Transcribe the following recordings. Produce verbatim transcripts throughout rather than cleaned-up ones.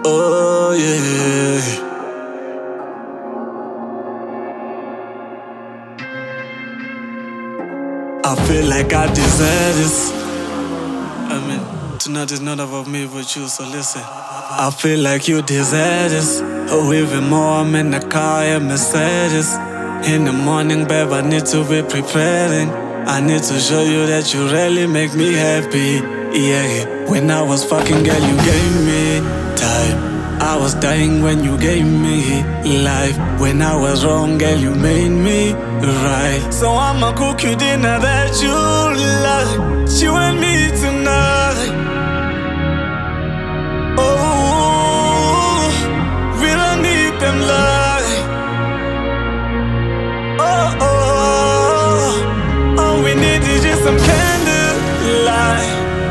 Oh yeah. I feel like I deserve this. I mean, tonight is not about me but you, so listen. I feel like you deserve this. Oh, even more, I'm in the car, yeah, Mercedes. In the morning, babe, I need to be preparing. I need to show you that you really make me happy. Yeah, when I was fucking, girl, you gave me time. I was dying when you gave me life. When I was wrong, girl, you made me right. So I'ma cook you dinner that you like. You and me tonight. Oh, we don't need them light. Oh, oh, all we need is just some candlelight.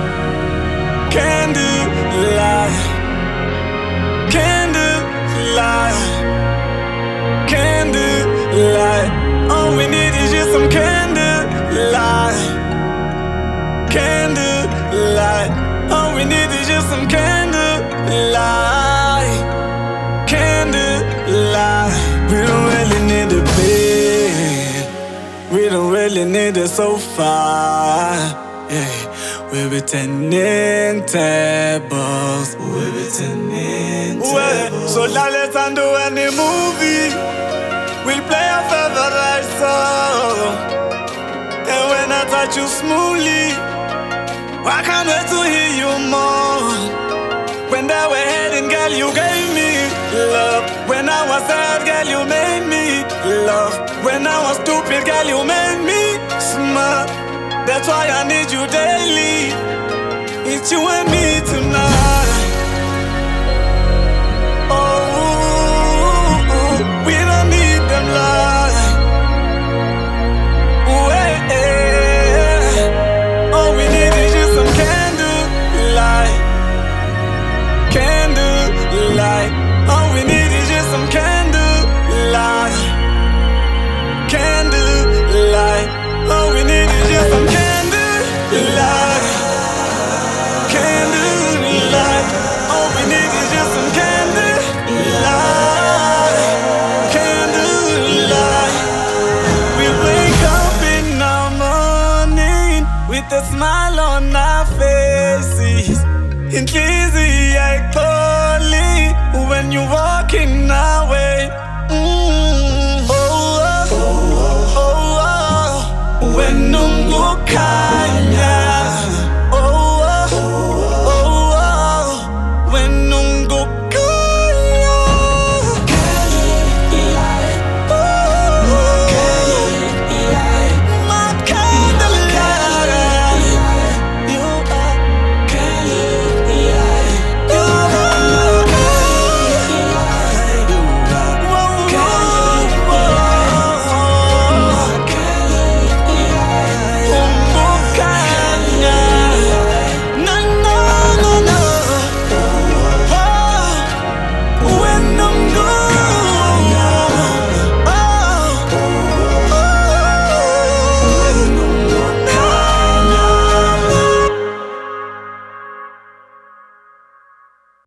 Candlelight. Candlelight, candlelight. All we need is just some candlelight, candlelight. All we need is just some candlelight, candlelight. We don't really need a bed, we don't really need a sofa. Yeah. We'll be turning tables. We'll be turning tables. Well, so now let's undo any movie. We'll play our favorite song. And when I touch you smoothly, I can't wait to hear you more. When they were heading, girl, you gave me love. When I was sad, girl, you made me love. When I was stupid, girl, you made me smile. That's why I need you daily. It's you and me tonight. Oh, we don't need them lights. Yeah. All we need is just some candlelight. Candlelight. All we need is just some candlelight. Candlelight. All we need is just some candlelight. Candlelight. All we need is just some candlelight. Candlelight. We wake up in the morning with a smile on our faces.